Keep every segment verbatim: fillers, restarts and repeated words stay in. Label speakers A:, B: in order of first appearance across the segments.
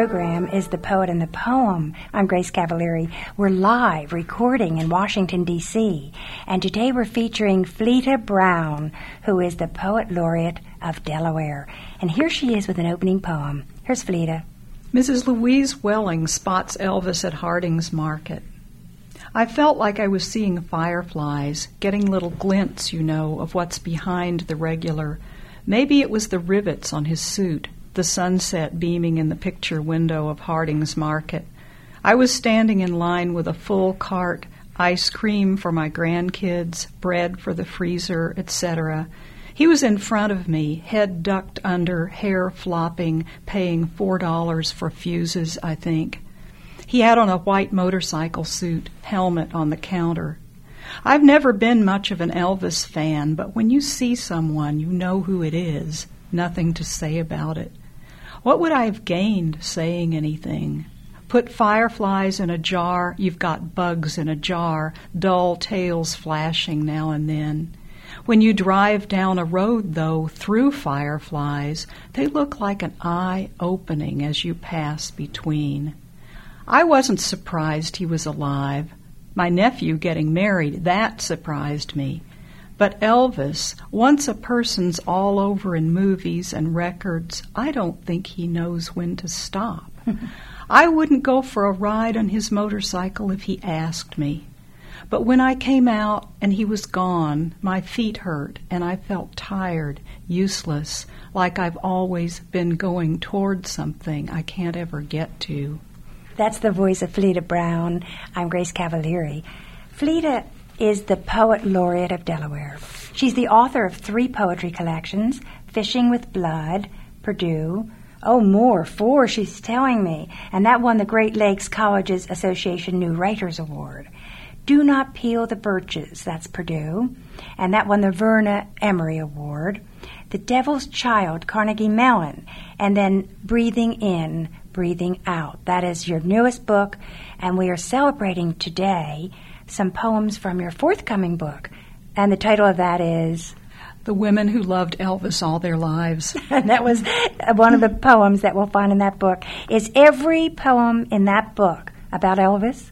A: program is The Poet and the Poem. I'm Grace Cavalieri. We're live recording in Washington, D C, and today we're featuring Fleta Brown, who is the Poet Laureate of Delaware. And here she is with an opening poem. Here's Fleta.
B: Missus Louise Welling spots Elvis at Harding's Market. I felt like I was seeing fireflies, getting little glints, you know, of what's behind the regular. Maybe it was the rivets on his suit, the sunset beaming in the picture window of Harding's Market. I was standing in line with a full cart, ice cream for my grandkids, bread for the freezer, et cetera. He was in front of me, head ducked under, hair flopping, paying four dollars for fuses, I think. He had on a white motorcycle suit, helmet on the counter. I've never been much of an Elvis fan, but when you see someone, you know who it is. Nothing to say about it. What would I have gained saying anything? Put fireflies in a jar, you've got bugs in a jar, dull tails flashing now and then. When you drive down a road, though, through fireflies, they look like an eye opening as you pass between. I wasn't surprised he was alive. My nephew getting married, that surprised me. But Elvis, once a person's all over in movies and records, I don't think he knows when to stop. I wouldn't go for a ride on his motorcycle if he asked me. But when I came out and he was gone, my feet hurt and I felt tired, useless, like I've always been going toward something I can't ever get to.
A: That's the voice of Fleta Brown. I'm Grace Cavalieri. Fleta is the Poet Laureate of Delaware. She's the author of three poetry collections, Fishing with Blood, Purdue, oh, more, four, she's telling me, and that won the Great Lakes Colleges Association New Writers Award. Do Not Peel the Birches, that's Purdue, and that won the Verna Emery Award. The Devil's Child, Carnegie Mellon, and then Breathing In, Breathing Out. That is your newest book, and we are celebrating today some poems from your forthcoming book. And the title of that is
B: The Women Who Loved Elvis All Their Lives.
A: And that was one of the poems that we'll find in that book. Is every poem in that book about Elvis?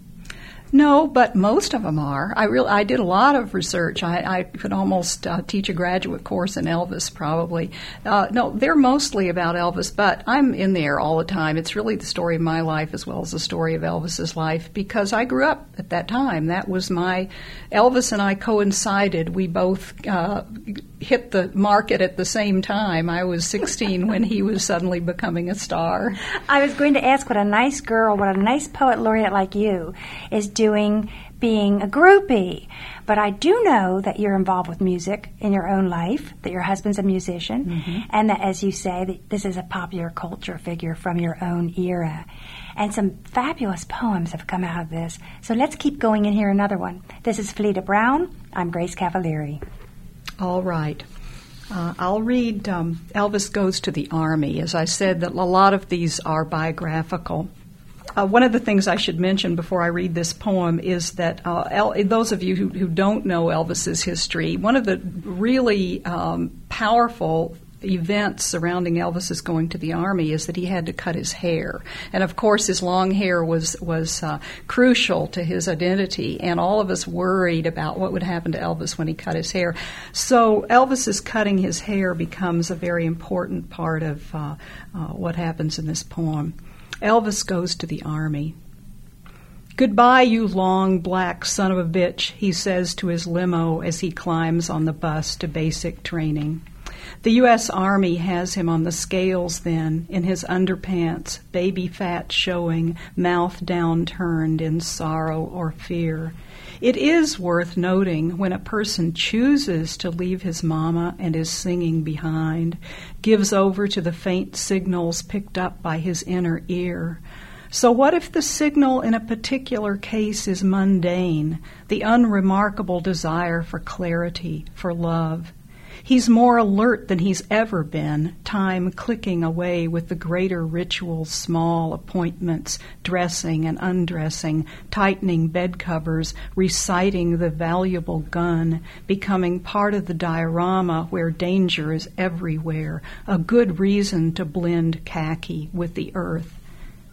B: No, but most of them are. I really, I did a lot of research. I, I could almost uh, teach a graduate course in Elvis, probably. Uh, no, they're mostly about Elvis, but I'm in there all the time. It's really the story of my life as well as the story of Elvis's life, because I grew up at that time. That was my, Elvis and I coincided. We both uh, hit the market at the same time. I was sixteen when he was suddenly becoming a star.
A: I was going to ask what a nice girl, what a nice poet laureate like you is doing being a groupie. But I do know that you're involved with music in your own life, that your husband's a musician, mm-hmm. and that, as you say, that this is a popular culture figure from your own era. And some fabulous poems have come out of this. So let's keep going and hear another one. This is Fleta Brown. I'm Grace Cavalieri.
B: All right. Uh, I'll read um, Elvis Goes to the Army. As I said, that a lot of these are biographical. Uh, one of the things I should mention before I read this poem is that uh, El- those of you who, who don't know Elvis's history, one of the really um, powerful events surrounding Elvis's going to the Army is that he had to cut his hair. And, of course, his long hair was, was uh, crucial to his identity, and all of us worried about what would happen to Elvis when he cut his hair. So Elvis's cutting his hair becomes a very important part of uh, uh, what happens in this poem. Elvis Goes to the Army. Goodbye, you long black son of a bitch, he says to his limo as he climbs on the bus to basic training. The U S Army has him on the scales then, in his underpants, baby fat showing, mouth downturned in sorrow or fear. It is worth noting when a person chooses to leave his mama and his singing behind, gives over to the faint signals picked up by his inner ear. So what if the signal in a particular case is mundane, the unremarkable desire for clarity, for love? He's more alert than he's ever been, time clicking away with the greater rituals, small appointments, dressing and undressing, tightening bed covers, reciting the valuable gun, becoming part of the diorama where danger is everywhere, a good reason to blend khaki with the earth.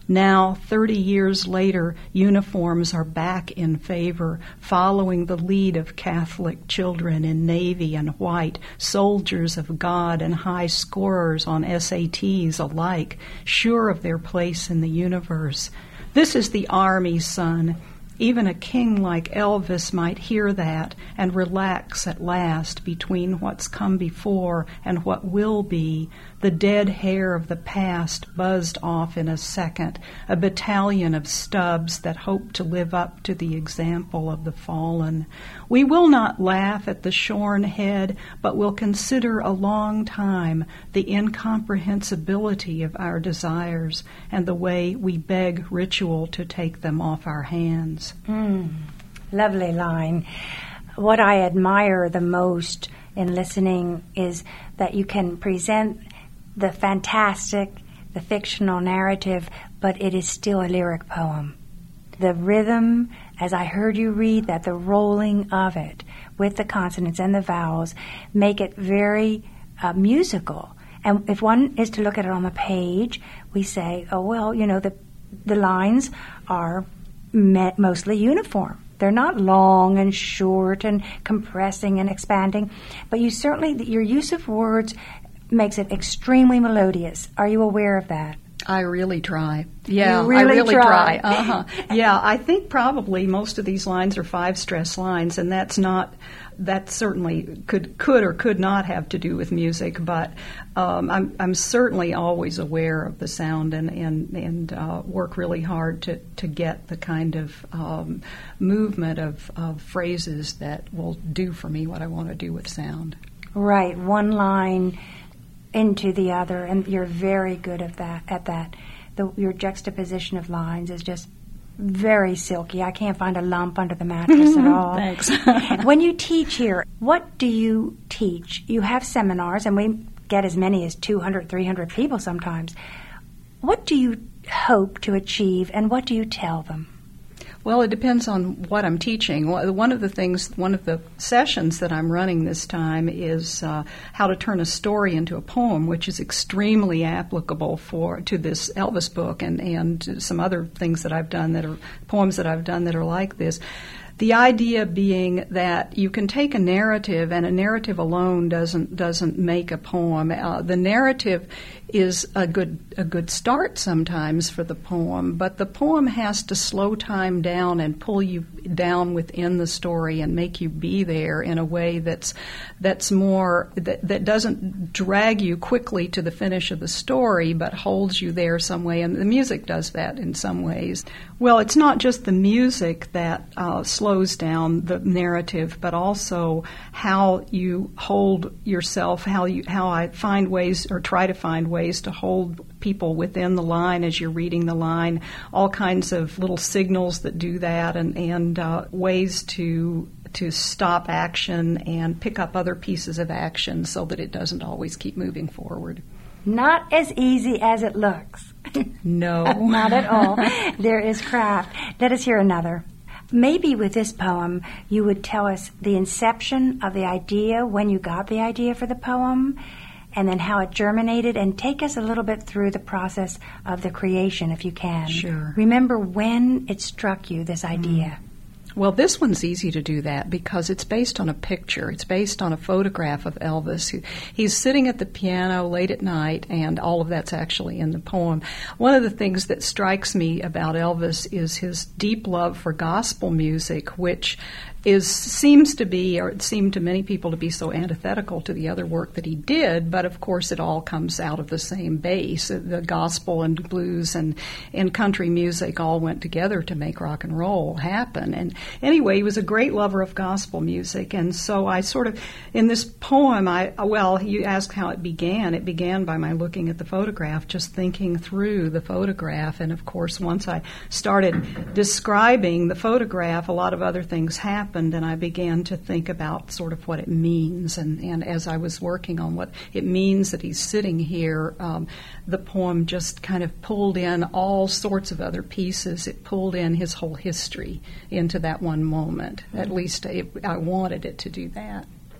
B: Now, thirty years later, uniforms are back in favor, following the lead of Catholic children in navy and white, soldiers of God and high scorers on S A Ts alike, sure of their place in the universe. This is the Army, son. Even a king like Elvis might hear that and relax at last between what's come before and what will be. The dead hair of the past buzzed off in a second, a battalion of stubs that hope to live up to the example of the fallen. We will not laugh at the shorn head, but will consider a long time the incomprehensibility of our desires and the way we beg ritual to take them off our hands.
A: Mm, lovely line. What I admire the most in listening is that you can present the fantastic, the fictional narrative, but it is still a lyric poem. The rhythm, as I heard you read that, the rolling of it with the consonants and the vowels make it very uh, musical. And if one is to look at it on the page, we say, oh, well, you know, the the lines are met mostly uniform. They're not long and short and compressing and expanding, but you certainly, your use of words makes it extremely melodious. Are you aware of that?
B: I really try. Yeah,
A: you really
B: I really
A: try.
B: try. Uh-huh. Yeah, I think probably most of these lines are five stress lines, and that's not, that certainly could could or could not have to do with music, but um, I'm I'm certainly always aware of the sound and and and uh, work really hard to to get the kind of um, movement of, of phrases that will do for me what I want to do with sound.
A: Right, one line into the other, and you're very good at that. At that, the, your juxtaposition of lines is just very silky. I can't find a lump under the mattress at all.
B: Thanks.
A: When you teach here, what do you teach? You have seminars, and we get as many as two hundred, three hundred people sometimes. What do you hope to achieve, and what do you tell them?
B: Well, it depends on what I'm teaching. One of the things, one of the sessions that I'm running this time is uh, how to turn a story into a poem, which is extremely applicable for to this Elvis book and, and some other things that I've done that are poems that I've done that are like this. The idea being that you can take a narrative, and a narrative alone doesn't doesn't make a poem. Uh, the narrative is a good a good start sometimes for the poem, but the poem has to slow time down and pull you down within the story and make you be there in a way that's that's more that, that doesn't drag you quickly to the finish of the story, but holds you there some way. And the music does that in some ways. Well, it's not just the music that uh, slows down the narrative, but also how you hold yourself, how you how I find ways or try to find ways to hold people within the line as you're reading the line, all kinds of little signals that do that, and, and uh, ways to to stop action and pick up other pieces of action so that it doesn't always keep moving forward.
A: Not as easy as it looks.
B: No.
A: Not at all. There is craft. Let us hear another. Maybe with this poem, you would tell us the inception of the idea, when you got the idea for the poem, and then how it germinated, and take us a little bit through the process of the creation, if you can.
B: Sure.
A: Remember when it struck you, this idea.
B: Mm. Well, this one's easy to do that because it's based on a picture. It's based on a photograph of Elvis. He's sitting at the piano late at night, and all of that's actually in the poem. One of the things that strikes me about Elvis is his deep love for gospel music, which is seems to be, or it seemed to many people to be, so antithetical to the other work that he did, but of course it all comes out of the same base. The gospel and blues and, and country music all went together to make rock and roll happen. And anyway, he was a great lover of gospel music, and so I sort of, in this poem, I well, you asked how it began. It began by my looking at the photograph, just thinking through the photograph, and of course once I started describing the photograph, a lot of other things happened. And I began to think about sort of what it means. And, and as I was working on what it means that he's sitting here, um, the poem just kind of pulled in all sorts of other pieces. It pulled in his whole history into that one moment. At least it, I wanted it to do that.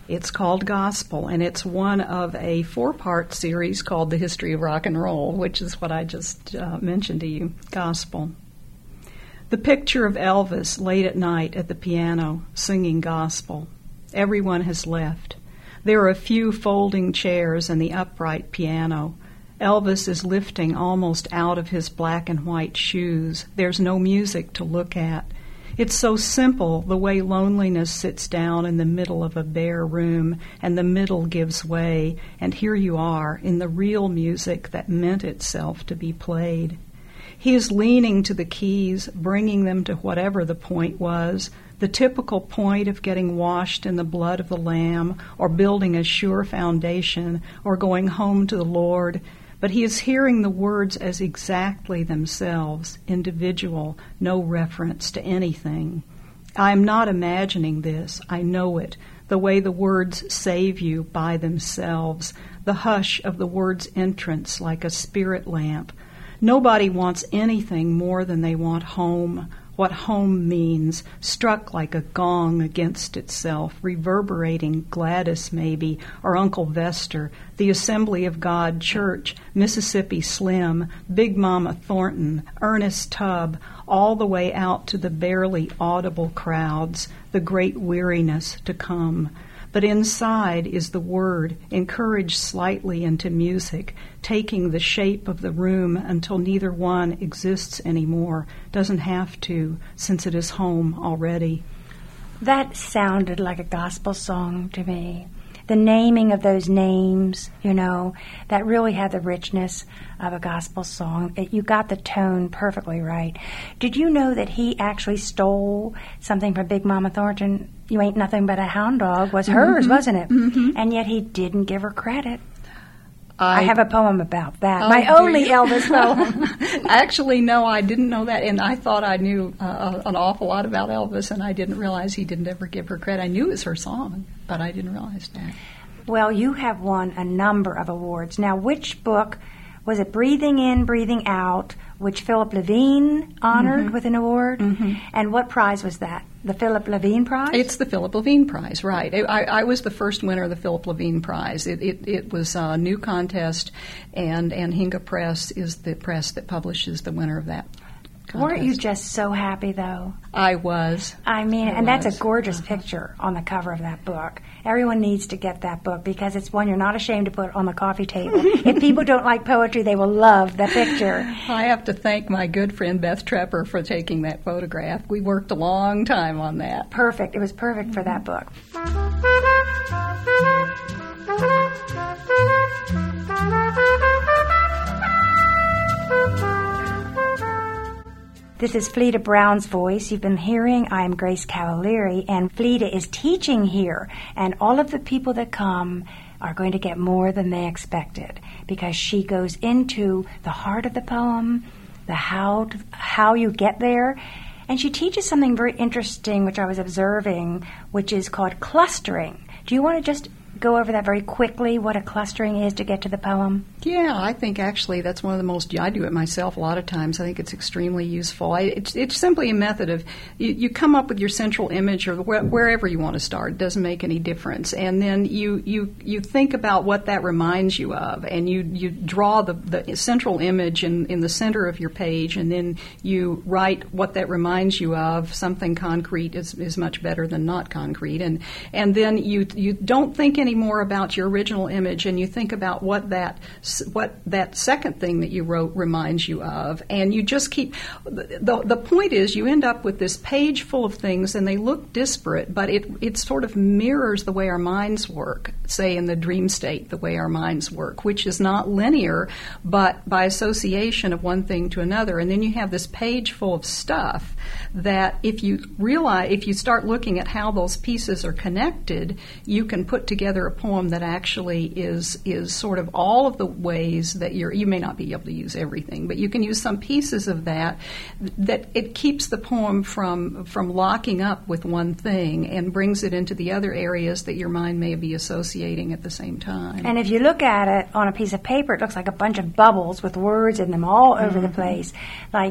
B: It's called Gospel, and it's one of a four-part series called The History of Rock and Roll, which is what I just uh, mentioned to you, Gospel. The picture of Elvis late at night at the piano singing gospel. Everyone has left. There are a few folding chairs and the upright piano. Elvis is lifting almost out of his black and white shoes. There's no music to look at. It's so simple, the way loneliness sits down in the middle of a bare room, and the middle gives way, and here you are in the real music that meant itself to be played. He is leaning to the keys, bringing them to whatever the point was, the typical point of getting washed in the blood of the Lamb, or building a sure foundation, or going home to the Lord. But he is hearing the words as exactly themselves, individual, no reference to anything. I am not imagining this. I know it. The way the words save you by themselves, the hush of the word's entrance like a spirit lamp. Nobody wants anything more than they want home. What home means, struck like a gong against itself, reverberating Gladys maybe, or Uncle Vester, the Assembly of God Church, Mississippi Slim, Big Mama Thornton, Ernest Tubb, all the way out to the barely audible crowds, the great weariness to come. But inside is the word, encouraged slightly into music, taking the shape of the room until neither one exists anymore, doesn't have to, since it is home already.
A: That sounded like a gospel song to me. The naming of those names, you know, that really had the richness of a gospel song. It, you got the tone perfectly right. Did you know that he actually stole something from Big Mama Thornton? You Ain't Nothing But a Hound Dog was hers, mm-hmm. wasn't it?
B: Mm-hmm.
A: And yet he didn't give her credit.
B: I,
A: I have a poem about that.
B: Oh,
A: My only you? Elvis poem.
B: Actually, no, I didn't know that, and I thought I knew uh, an awful lot about Elvis, and I didn't realize he didn't ever give her credit. I knew it was her song, but I didn't realize that.
A: Well, you have won a number of awards. Now, which book, was it Breathing In, Breathing Out, which Philip Levine honored mm-hmm. with an award?
B: Mm-hmm.
A: And what prize was that? The Philip Levine Prize?
B: It's the Philip Levine Prize, right. I, I was the first winner of the Philip Levine Prize. It, it, it was a new contest, and Anhinga Press is the press that publishes the winner of that contest.
A: Weren't you just so happy, though?
B: I was.
A: I mean,
B: I
A: and
B: was.
A: That's a gorgeous
B: uh-huh.
A: picture on the cover of that book. Everyone needs to get that book because it's one you're not ashamed to put on the coffee table. If people don't like poetry, they will love the picture.
B: I have to thank my good friend Beth Trepper for taking that photograph. We worked a long time on that.
A: Perfect. It was perfect for that book. This is Fleda Brown's voice. You've been hearing I am Grace Cavalieri, and Fleda is teaching here, and all of the people that come are going to get more than they expected because she goes into the heart of the poem, the how to, how you get there, and she teaches something very interesting which I was observing, which is called clustering. Do you want to just go over that very quickly, what a clustering is to get to the poem?
B: Yeah, I think actually that's one of the most, I do it myself a lot of times. I think it's extremely useful. I, it's, it's simply a method of, you, you come up with your central image or wh- wherever you want to start. It doesn't make any difference. And then you, you, you think about what that reminds you of, and you, you draw the, the central image in, in the center of your page, and then you write what that reminds you of. Something concrete is, is much better than not concrete. And, and then you, you don't think anymore about your original image, and you think about what that what that second thing that you wrote reminds you of, and you just keep the the point is you end up with this page full of things, and they look disparate, but it it sort of mirrors the way our minds work, say in the dream state, the way our minds work, which is not linear but by association of one thing to another. And then you have this page full of stuff that if you realize, if you start looking at how those pieces are connected, you can put together a poem that actually is is sort of all of the ways that you're, you may not be able to use everything, but you can use some pieces of that, that it keeps the poem from from locking up with one thing and brings it into the other areas that your mind may be associating at the same time.
A: And if you look at it on a piece of paper, it looks like a bunch of bubbles with words in them all over mm-hmm. the place, like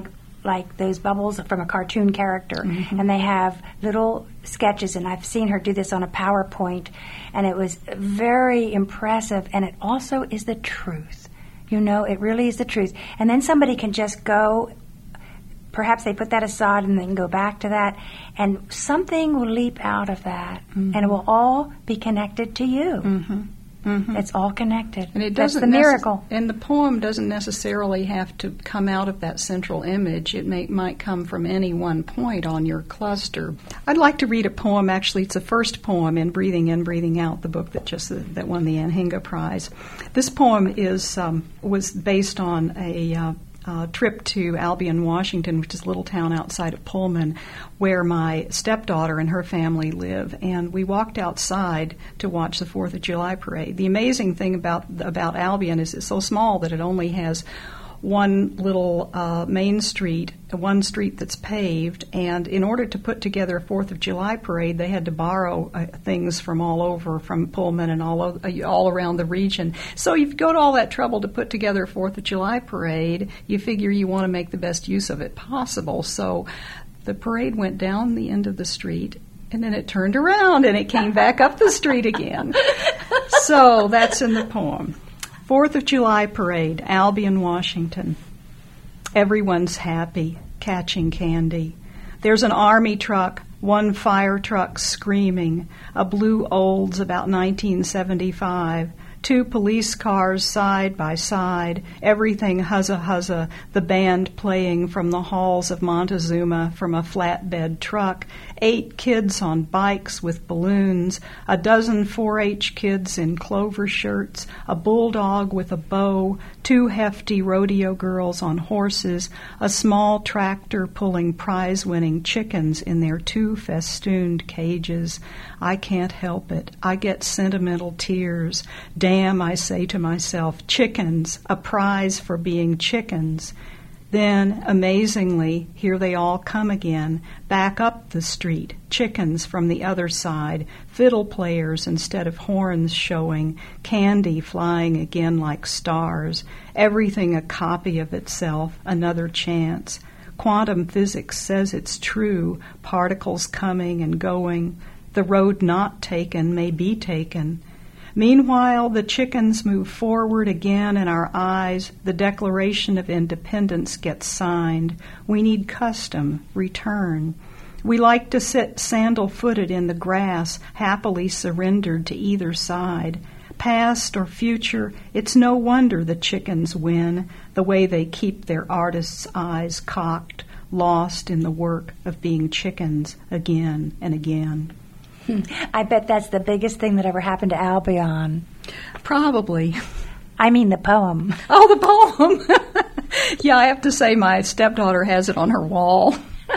A: like those bubbles from a cartoon character,
B: mm-hmm.
A: and they have little sketches, and I've seen her do this on a PowerPoint, and it was very impressive, and it also is the truth. You know, it really is the truth. And then somebody can just go, perhaps they put that aside and they can go back to that, and something will leap out of that, mm-hmm. and it will all be connected to you.
B: Mm-hmm. Mm-hmm.
A: It's all connected.
B: And it
A: That's
B: doesn't
A: the miracle.
B: Nece- and the poem doesn't necessarily have to come out of that central image. It may, might come from any one point on your cluster. I'd like to read a poem. Actually, it's the first poem in Breathing In, Breathing Out, the book that just that won the Anhinga Prize. This poem is um, was based on a uh, Uh, trip to Albion, Washington, which is a little town outside of Pullman, where my stepdaughter and her family live. And we walked outside to watch the Fourth of July parade. The amazing thing about about Albion is it's so small that it only has one little uh, main street, one street that's paved, and in order to put together a Fourth of July parade, they had to borrow uh, things from all over, from Pullman and all over, uh, all around the region. So if you go to all that trouble to put together a Fourth of July parade, you figure you want to make the best use of it possible. So the parade went down the end of the street, and then it turned around, and it came back up the street again. So that's in the poem. Fourth of July Parade, Albion, Washington. Everyone's happy, catching candy. There's an army truck, one fire truck screaming, a blue Olds about nineteen seventy-five, two police cars side by side, everything huzza-huzza, the band playing from the halls of Montezuma from a flatbed truck, eight kids on bikes with balloons, a dozen four H kids in clover shirts, a bulldog with a bow, two hefty rodeo girls on horses, a small tractor pulling prize-winning chickens in their two festooned cages. I can't help it. I get sentimental tears. Damn, I say to myself, chickens, a prize for being chickens. Then, amazingly, here they all come again, back up the street, chickens from the other side, fiddle players instead of horns showing, candy flying again like stars, everything a copy of itself, another chance. Quantum physics says it's true, particles coming and going. The road not taken may be taken. Meanwhile, the chickens move forward again in our eyes. The Declaration of Independence gets signed. We need custom, return. We like to sit sandal-footed in the grass, happily surrendered to either side. Past or future, it's no wonder the chickens win, the way they keep their artists' eyes cocked, lost in the work of being chickens again and again.
A: I bet that's the biggest thing that ever happened to Albion.
B: Probably.
A: I mean the poem.
B: Oh, the poem. Yeah, I have to say my stepdaughter has it on her wall.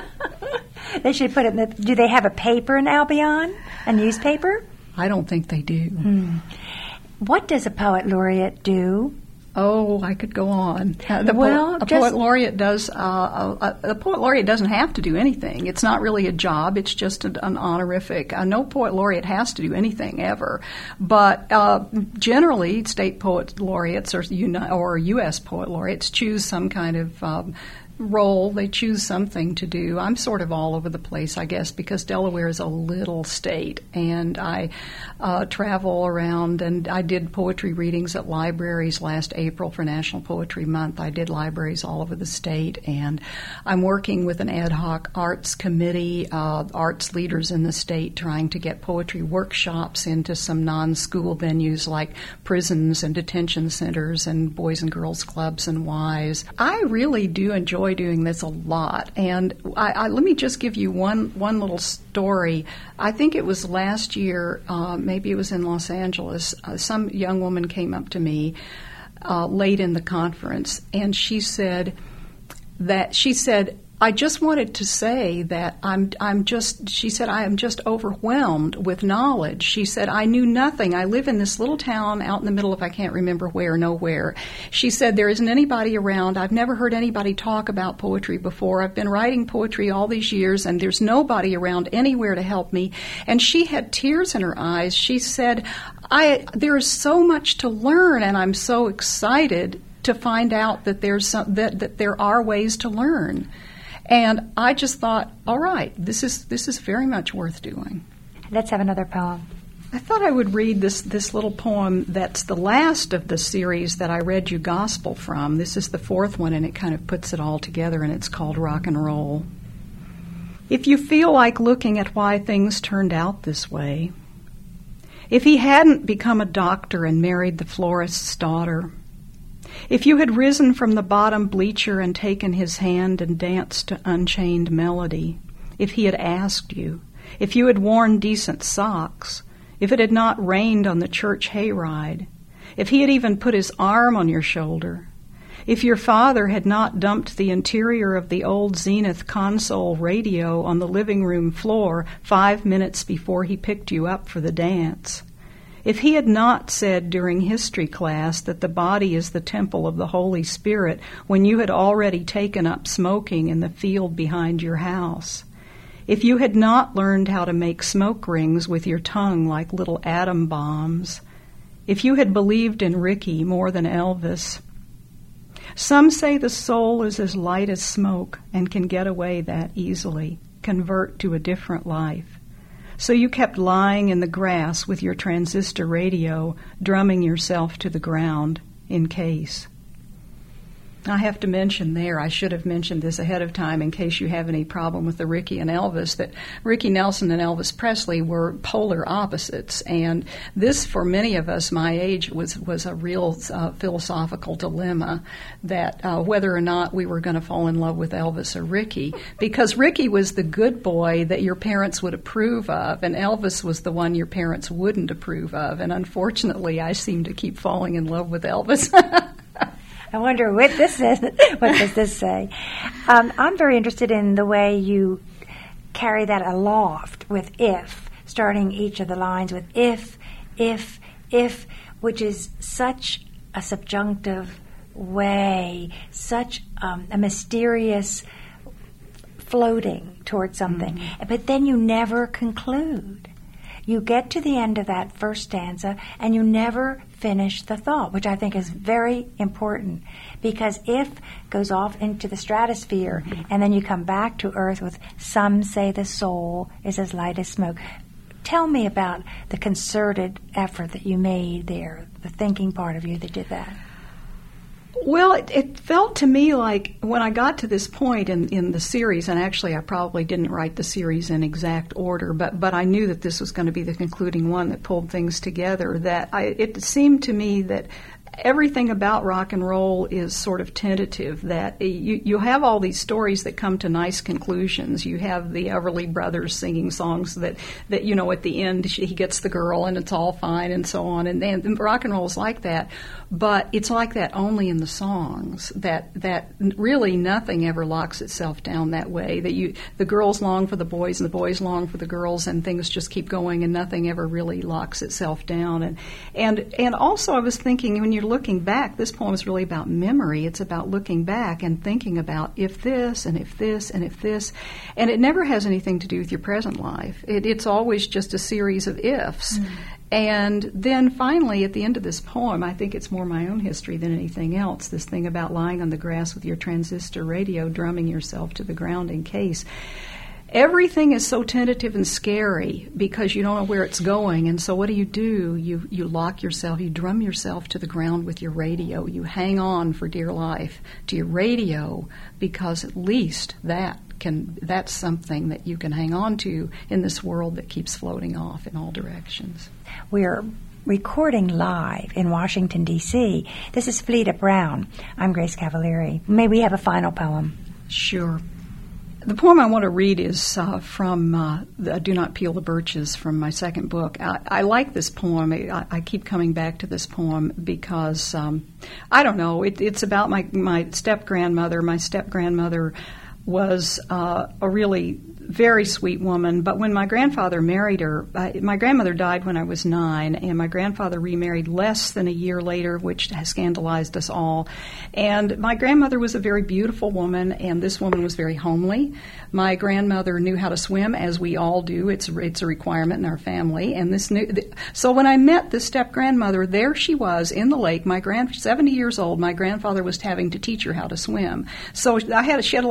A: They should put it in the... Do they have a paper in Albion? A newspaper?
B: I don't think they do.
A: Hmm. What does a poet laureate do?
B: Oh, I could go on. Uh, the
A: well,
B: po- a
A: just,
B: poet laureate does. Uh, a, a poet laureate doesn't have to do anything. It's not really a job. It's just an, an honorific. Uh, no poet laureate has to do anything ever. But uh, generally, state poet laureates or, uni- or U S poet laureates choose some kind of um, role. They choose something to do. I'm sort of all over the place, I guess, because Delaware is a little state, and I uh, travel around, and I did poetry readings at libraries last April for National Poetry Month. I did libraries all over the state, and I'm working with an ad hoc arts committee, uh, arts leaders in the state, trying to get poetry workshops into some non-school venues like prisons and detention centers and boys and girls clubs and Y's. I really do enjoy doing this a lot, and I, I, let me just give you one one little story. I think it was last year, uh, maybe it was in Los Angeles. Uh, some young woman came up to me uh, late in the conference, and she said that she said. I just wanted to say that I'm I'm just, she said, I am just overwhelmed with knowledge. She said, I knew nothing. I live in this little town out in the middle of I can't remember where, nowhere. She said, there isn't anybody around. I've never heard anybody talk about poetry before. I've been writing poetry all these years, and there's nobody around anywhere to help me. And she had tears in her eyes. She said, I there is so much to learn, and I'm so excited to find out that there's some, that, that there are ways to learn. And I just thought, all right, this is this is very much worth doing.
A: Let's have another poem.
B: I thought I would read this, this little poem that's the last of the series that I read you gospel from. This is the fourth one, and it kind of puts it all together, and it's called Rock and Roll. If you feel like looking at why things turned out this way, if he hadn't become a doctor and married the florist's daughter, if you had risen from the bottom bleacher and taken his hand and danced to Unchained Melody, if he had asked you, if you had worn decent socks, if it had not rained on the church hayride, if he had even put his arm on your shoulder, if your father had not dumped the interior of the old Zenith console radio on the living room floor five minutes before he picked you up for the dance, if he had not said during history class that the body is the temple of the Holy Spirit when you had already taken up smoking in the field behind your house, if you had not learned how to make smoke rings with your tongue like little atom bombs, if you had believed in Ricky more than Elvis. Some say the soul is as light as smoke and can get away that easily, convert to a different life. So you kept lying in the grass with your transistor radio, drumming yourself to the ground in case. I have to mention there, I should have mentioned this ahead of time in case you have any problem with the Ricky and Elvis, that Ricky Nelson and Elvis Presley were polar opposites. And this, for many of us my age, was, was a real uh, philosophical dilemma, that uh, whether or not we were going to fall in love with Elvis or Ricky. Because Ricky was the good boy that your parents would approve of, and Elvis was the one your parents wouldn't approve of. And unfortunately, I seem to keep falling in love with Elvis.
A: I wonder what this is. What does this say? Um, I'm very interested in the way you carry that aloft with if, starting each of the lines with if, if, if, which is such a subjunctive way, such um, a mysterious floating towards something. Mm-hmm. But then you never conclude. You get to the end of that first stanza and you never finish the thought, which I think is very important, because if goes off into the stratosphere mm-hmm. and then you come back to earth with some say the soul is as light as smoke. Tell me about the concerted effort that you made there, the thinking part of you that did that.
B: Well, it, it felt to me like when I got to this point in, in the series, and actually I probably didn't write the series in exact order, but, but I knew that this was going to be the concluding one that pulled things together, that I, it seemed to me that everything about rock and roll is sort of tentative, that you, you have all these stories that come to nice conclusions. You have the Everly Brothers singing songs that, that you know, at the end she, he gets the girl and it's all fine and so on, and, and rock and roll is like that. But it's like that only in the songs, that that really nothing ever locks itself down that way, that you the girls long for the boys and the boys long for the girls, and things just keep going and nothing ever really locks itself down. And and and also I was thinking, when you're looking back, this poem is really about memory. It's about looking back and thinking about if this and if this and if this, and it never has anything to do with your present life. It, it's always just a series of ifs. Mm. And then finally, at the end of this poem, I think it's more my own history than anything else, this thing about lying on the grass with your transistor radio, drumming yourself to the ground in case. Everything is so tentative and scary because you don't know where it's going. And so what do you do? You you lock yourself, you drum yourself to the ground with your radio. You hang on for dear life to your radio, because at least that can that's something that you can hang on to in this world that keeps floating off in all directions.
A: We're recording live in Washington, D C This is Fleda Brown. I'm Grace Cavalieri. May we have a final poem?
B: Sure. The poem I want to read is uh, from uh, the Do Not Peel the Birches, from my second book. I, I like this poem. I, I keep coming back to this poem because, um, I don't know, it, it's about my, my step-grandmother. My step-grandmother was uh, a really very sweet woman, but when my grandfather married her, I, my grandmother died when I was nine, and my grandfather remarried less than a year later, which has scandalized us all. And my grandmother was a very beautiful woman, and this woman was very homely. My grandmother knew how to swim, as we all do. It's it's a requirement in our family. And this new, so when I met this step grandmother, there she was in the lake. My grand seventy years old. My grandfather was having to teach her how to swim. So I had she had a lot of strife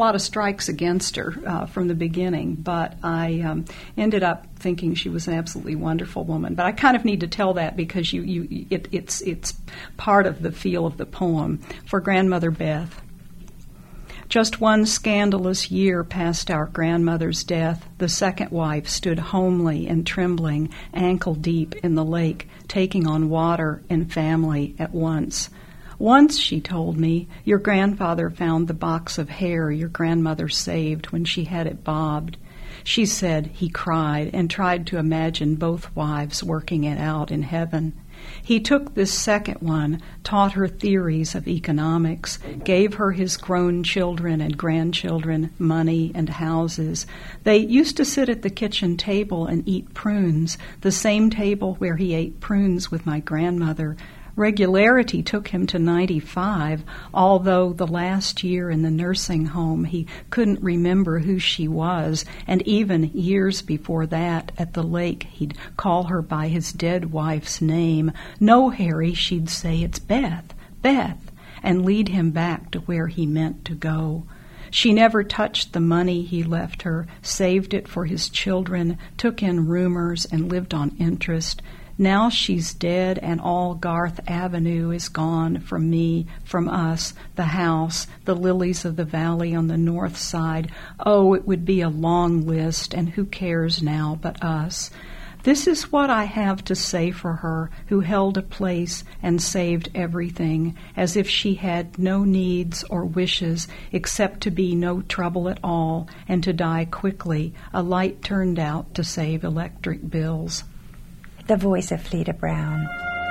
B: strikes against her uh, from the beginning, but I um, ended up thinking she was an absolutely wonderful woman. But I kind of need to tell that because you, you it, it's it's part of the feel of the poem. For Grandmother Beth. Just one scandalous year past our grandmother's death, the second wife stood homely and trembling, ankle deep in the lake, taking on water and family at once. Once, she told me, your grandfather found the box of hair your grandmother saved when she had it bobbed. She said he cried and tried to imagine both wives working it out in heaven. He took this second one, taught her theories of economics, gave her his grown children and grandchildren money and houses. They used to sit at the kitchen table and eat prunes, the same table where he ate prunes with my grandmother. Regularity took him to ninety-five, although the last year in the nursing home he couldn't remember who she was, and even years before that at the lake he'd call her by his dead wife's name. No, Harry, she'd say, it's Beth, Beth, and lead him back to where he meant to go. She never touched the money he left her, saved it for his children, took in roomers, and lived on interest. Now she's dead, and all Garth Avenue is gone from me, from us, the house, the lilies of the valley on the north side. Oh, it would be a long list, and who cares now but us? This is what I have to say for her, who held a place and saved everything, as if she had no needs or wishes except to be no trouble at all and to die quickly. A light turned out to save electric bills.
A: The voice of Fleda Brown.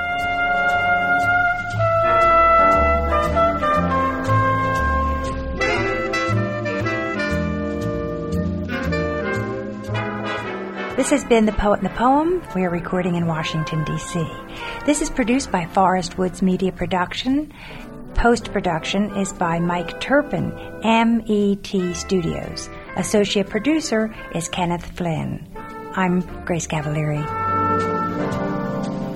A: This has been The Poet and the Poem. We are recording in Washington, D C This is produced by Forest Woods Media Production. Post-production is by Mike Turpin, M E T Studios. Associate producer is Kenneth Flynn. I'm Grace Cavalieri.